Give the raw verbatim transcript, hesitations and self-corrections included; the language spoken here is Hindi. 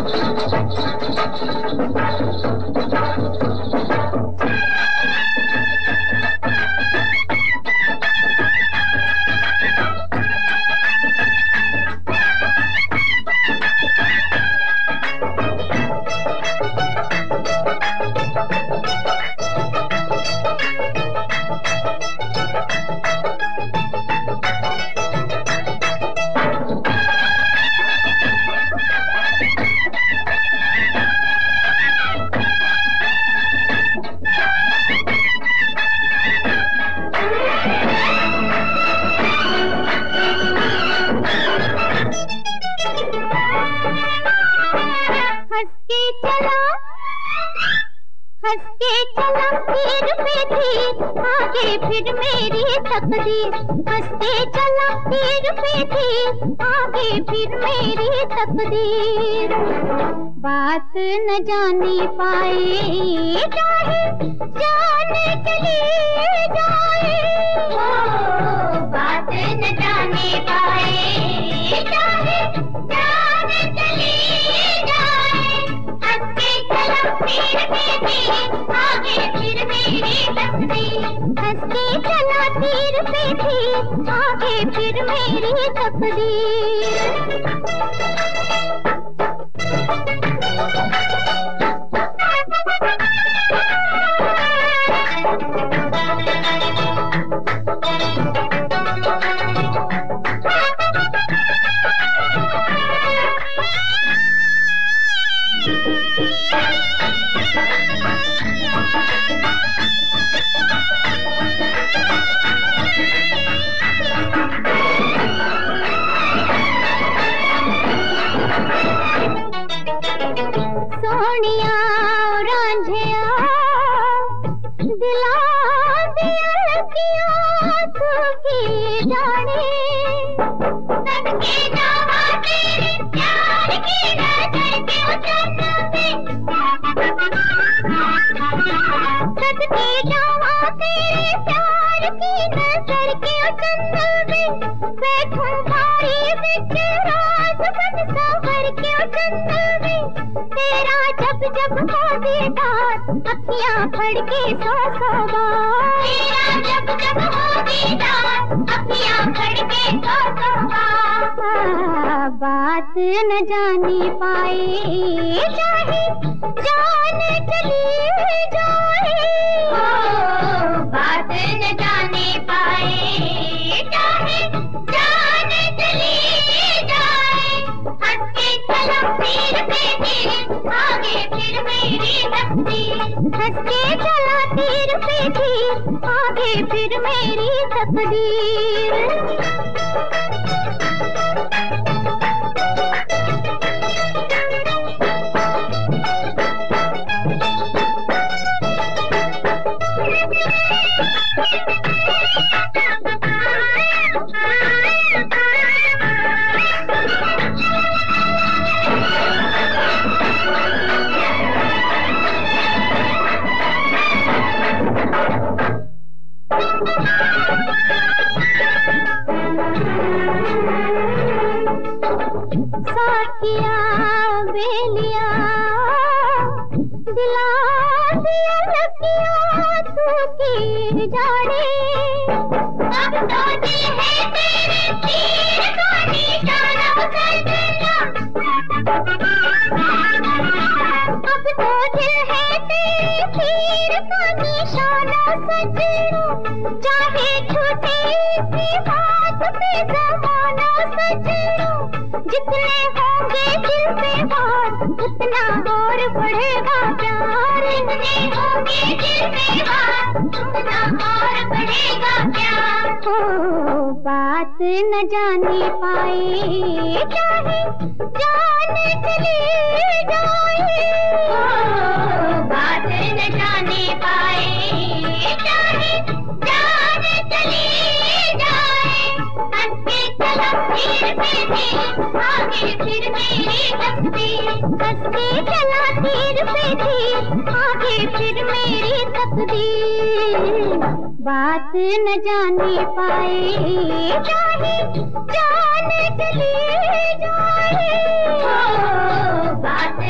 हंस के चला तीर पे थी आगे फिर मेरी तकदीर। हंस के चला तीर पे थी आगे फिर मेरी तकदीर। बात न जानी पाए चाहे जान चली जाए। ओ बात न जानी पाए चाहे जान चली जाए। हंस के चला तीर पे थी आगे फिर मेरी तकदीर। हंस के चला तीर पे थी आगे फिर मेरी तकदीर। सोनिया रांझिया दिला दिया लगिया तू की जाने। सबके जावा तेरे प्यार की नजर के उतरना में। सबके जावा तेरे प्यार की नजर के उतरना में। बैठूं भारी बिच राज बन सवर के उतरना में। तेरा जब जब हो दीदार अखियां फड़ के सौ सौ बार। तेरा जब जब हो दीदार अखियां फड़ के सौ सौ बार। बात न जानी पाए चाहे जान चली जाए। ओ बात न जानी पाए चाहे जान चली जाए। हंस के चला तीर पे थी आगे फिर मेरी तकदीर। हंस के चला तीर पे थी आगे फिर मेरी तकदीर। साथिया बेलिया दिला दिया लगिया तू की जाने। अब तो दिल है तेरे तीर का निशाना सजना। अब तो दिल है तेरे तीर का निशाना सजना। चाहे छूटे इसी बात पे जमाना सजना। जितने होंगे दिल पे बात उतना और बढ़ेगा प्यार। जितने होंगे दिल पे बात उतना और बढ़ेगा प्यार। ओ बात न जानी पाए चाहे जान चली जाए। ओ बात न जानी पाए चाहे जान चली जाए। हंस के चला तीर पे थी आगे फिर मेरी तकदीर। हंस के चला तीर पे थी आगे फिर मेरी तकदीर। बात न जानी पाए चाहे जान चली जाए। ओ बात